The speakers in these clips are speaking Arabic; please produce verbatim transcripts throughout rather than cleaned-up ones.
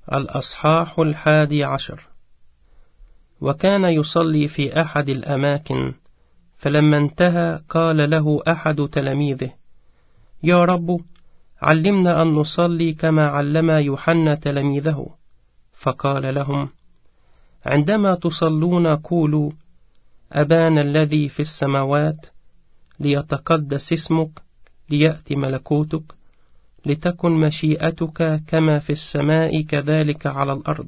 الأصحاح الحادي عشر. وكان يصلي في أحد الأماكن، فلما انتهى قال له أحد تلاميذه: يا رب، علمنا أن نصلي كما علم يوحنا تلاميذه. فقال لهم: عندما تصلون قولوا: أبانا الذي في السماوات، ليتقدس اسمك، ليأتي ملكوتك، لتكن مشيئتك كما في السماء كذلك على الأرض.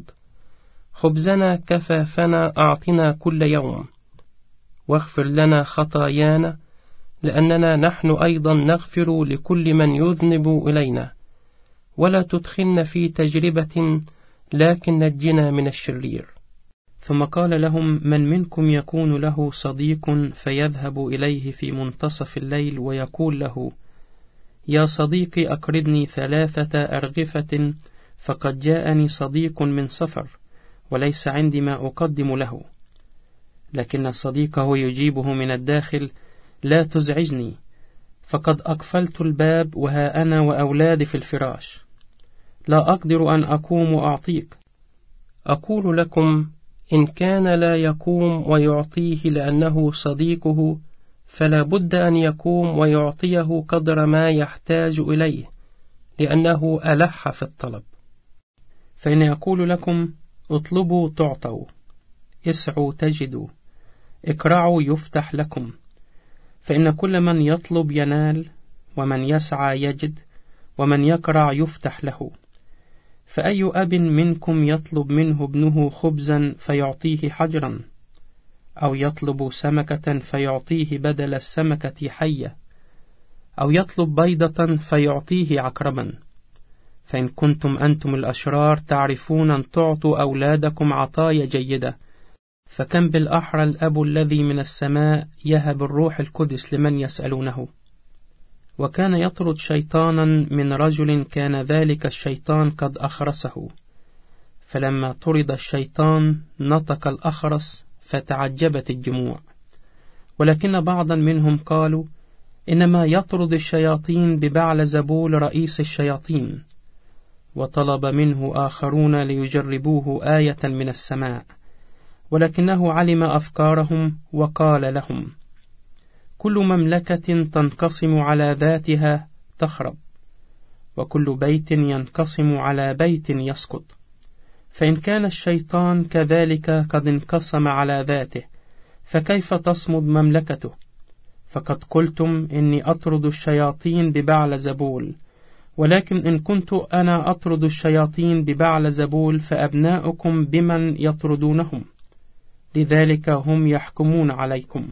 خبزنا كفافنا أعطنا كل يوم، واغفر لنا خطايانا لأننا نحن أيضا نغفر لكل من يذنب إلينا، ولا تدخلنا في تجربة، لكن نجنا من الشرير. ثم قال لهم: من منكم يكون له صديق فيذهب إليه في منتصف الليل ويقول له: يا صديقي، أقرضني ثلاثة أرغفة، فقد جاءني صديق من سفر وليس عندي ما أقدم له. لكن صديقه يجيبه من الداخل: لا تزعجني، فقد أقفلت الباب وها أنا وأولادي في الفراش، لا أقدر أن أقوم وأعطيك. أقول لكم، إن كان لا يقوم ويعطيه لأنه صديقه، فلا بد أن يقوم ويعطيه قدر ما يحتاج إليه، لأنه ألح في الطلب. فإن أقول لكم: اطلبوا تعطوا، اسعوا تجدوا، اقرعوا يفتح لكم. فإن كل من يطلب ينال، ومن يسعى يجد، ومن يقرع يفتح له. فأي أب منكم يطلب منه ابنه خبزا فيعطيه حجرا، أو يطلب سمكة فيعطيه بدل السمكة حية، أو يطلب بيضة فيعطيه عقربا؟ فإن كنتم أنتم الأشرار تعرفون أن تعطوا أولادكم عطايا جيدة، فكم بالأحرى الأب الذي من السماء يهب الروح القدس لمن يسألونه. وكان يطرد شيطانا من رجل، كان ذلك الشيطان قد أخرسه. فلما طرد الشيطان نطق الأخرس، فتعجبت الجموع. ولكن بعضا منهم قالوا: إنما يطرد الشياطين ببعلزبول رئيس الشياطين. وطلب منه آخرون ليجربوه آية من السماء، ولكنه علم أفكارهم وقال لهم: كل مملكة تنقسم على ذاتها تخرب، وكل بيت ينقسم على بيت يسقط. فإن كان الشيطان كذلك قد انقسم على ذاته، فكيف تصمد مملكته؟ فقد قلتم إني أطرد الشياطين ببعلزبول، ولكن إن كنت أنا أطرد الشياطين ببعلزبول، فأبناؤكم بمن يطردونهم؟ لذلك هم يحكمون عليكم.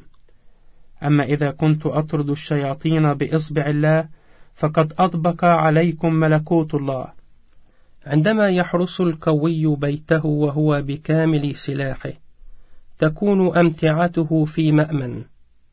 أما إذا كنت أطرد الشياطين بإصبع الله، فقد أطبق عليكم ملكوت الله. عندما يحرس القوي بيته وهو بكامل سلاحه، تكون أمتعته في مأمن.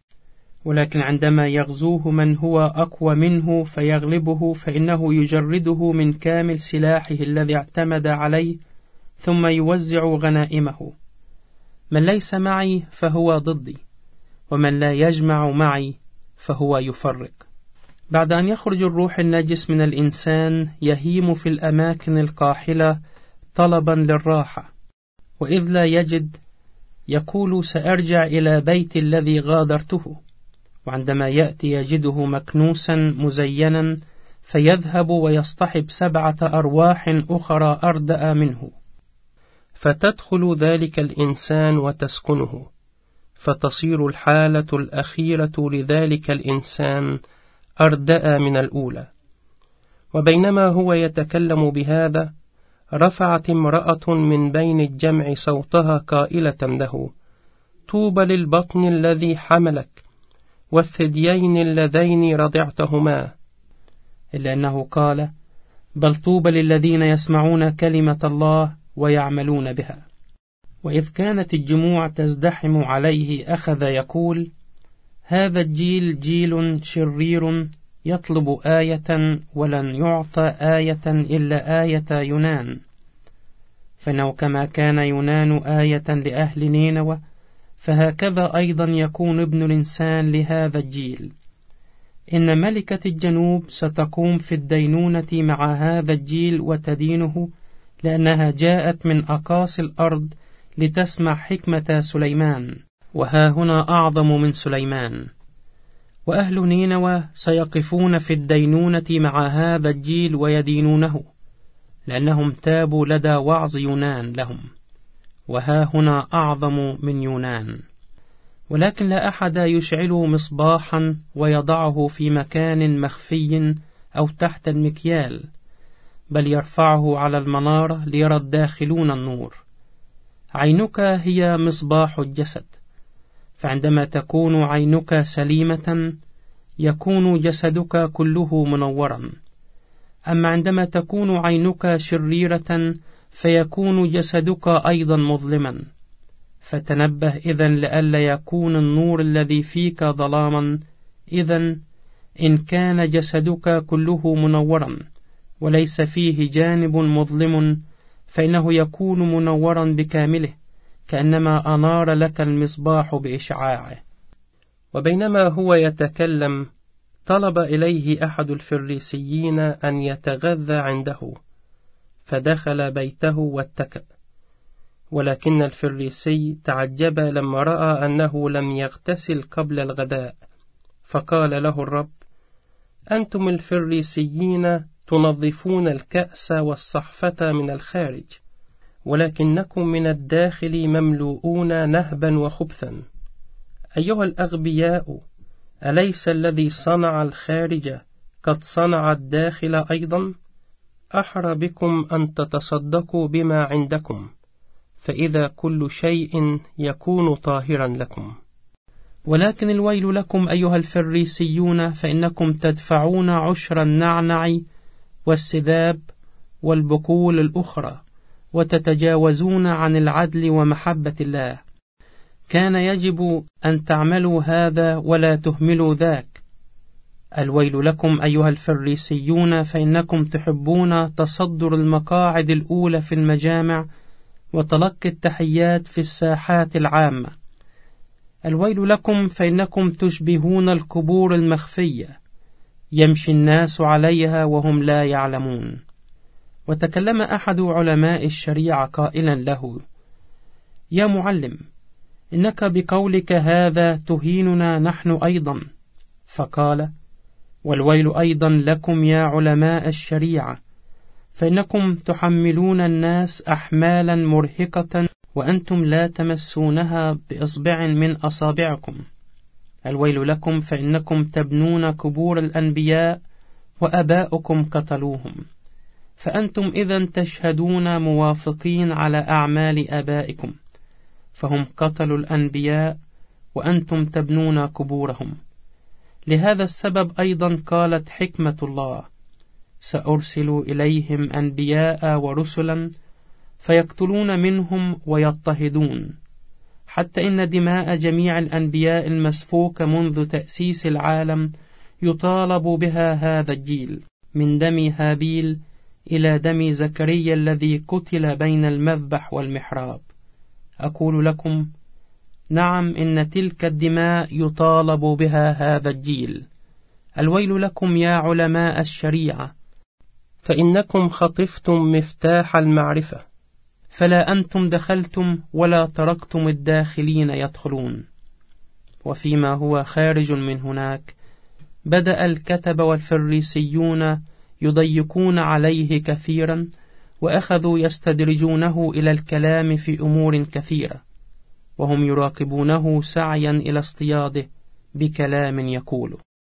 ولكن عندما يغزوه من هو أقوى منه فيغلبه، فإنه يجرده من كامل سلاحه الذي اعتمد عليه، ثم يوزع غنائمه. من ليس معي فهو ضدي، ومن لا يجمع معي فهو يفرق. بعد أن يخرج الروح النجس من الإنسان، يهيم في الأماكن القاحلة طلبا للراحة، وإذ لا يجد يقول: سأرجع إلى بيت الذي غادرته. وعندما يأتي يجده مكنوسا مزينا، فيذهب ويصطحب سبعة أرواح أخرى أردأ منه، فتدخل ذلك الإنسان وتسكنه، فتصير الحالة الأخيرة لذلك الإنسان أردأ من الأولى. وبينما هو يتكلم بهذا، رفعت امرأة من بين الجمع صوتها قائلة له: طوبى للبطن الذي حملك، والثديين اللذين رضعتهما. إلا أنه قال: بل طوبى للذين يسمعون كلمة الله ويعملون بها. وإذ كانت الجموع تزدحم عليه، أخذ يقول: هذا الجيل جيل شرير، يطلب آية ولن يعطى آية إلا آية يونان. فإنه كما كان يونان آية لأهل نينوى، فهكذا أيضا يكون ابن الإنسان لهذا الجيل. إن ملكة الجنوب ستقوم في الدينونة مع هذا الجيل وتدينه، لأنها جاءت من أقاصي الأرض لتسمع حكمة سليمان، وها هنا أعظم من سليمان. وأهل نينوى سيقفون في الدينونة مع هذا الجيل ويدينونه، لأنهم تابوا لدى وعظ يونان لهم، وها هنا أعظم من يونان. ولكن لا أحد يشعل مصباحا ويضعه في مكان مخفي أو تحت المكيال، بل يرفعه على المنارة ليرى الداخلون النور. عينك هي مصباح الجسد، فعندما تكون عينك سليمة يكون جسدك كله منورا، أما عندما تكون عينك شريرة فيكون جسدك أيضا مظلما. فتنبه إذن لئلا يكون النور الذي فيك ظلاما. إذن إن كان جسدك كله منورا وليس فيه جانب مظلم فإنه يكون منورا بكامله، كأنما أنار لك المصباح بإشعاعه. وبينما هو يتكلم طلب إليه أحد الفريسيين أن يتغذى عنده، فدخل بيته واتكأ. ولكن الفريسي تعجب لما رأى أنه لم يغتسل قبل الغداء، فقال له الرب: أنتم الفريسيين تنظفون الكأس والصحفة من الخارج، ولكنكم من الداخل مملوءون نهبا وخبثا. أيها الأغبياء، أليس الذي صنع الخارج قد صنع الداخل أيضا؟ أحرى بكم أن تتصدقوا بما عندكم، فإذا كل شيء يكون طاهرا لكم. ولكن الويل لكم أيها الفريسيون، فإنكم تدفعون عشر النعنع والسذاب والبقول الأخرى، وتتجاوزون عن العدل ومحبة الله. كان يجب أن تعملوا هذا ولا تهملوا ذاك. الويل لكم أيها الفريسيون، فإنكم تحبون تصدر المقاعد الأولى في المجامع وتلقي التحيات في الساحات العامة. الويل لكم، فإنكم تشبهون القبور المخفية يمشي الناس عليها وهم لا يعلمون. وتكلم أحد علماء الشريعة قائلا له: يا معلم، إنك بقولك هذا تهيننا نحن أيضا. فقال: والويل أيضا لكم يا علماء الشريعة، فإنكم تحملون الناس أحمالا مرهقة وأنتم لا تمسونها بإصبع من أصابعكم. الويل لكم، فإنكم تبنون قبور الأنبياء وأباؤكم قتلوهم، فأنتم إذن تشهدون موافقين على أعمال آبائكم، فهم قتلوا الأنبياء وأنتم تبنون قبورهم. لهذا السبب أيضا قالت حكمة الله: سأرسل إليهم أنبياء ورسلا فيقتلون منهم ويضطهدون، حتى إن دماء جميع الأنبياء المسفوك منذ تأسيس العالم يطالب بها هذا الجيل، من دم هابيل إلى دم زكريا الذي قتل بين المذبح والمحراب. أقول لكم: نعم، إن تلك الدماء يطالب بها هذا الجيل. الويل لكم يا علماء الشريعة، فإنكم خطفتم مفتاح المعرفة، فلا أنتم دخلتم ولا تركتم الداخلين يدخلون. وفيما هو خارج من هناك بدأ الكتبة والفريسيون يضيقون عليه كثيرا، وأخذوا يستدرجونه إلى الكلام في أمور كثيرة، وهم يراقبونه سعيا إلى اصطياده بكلام يقوله.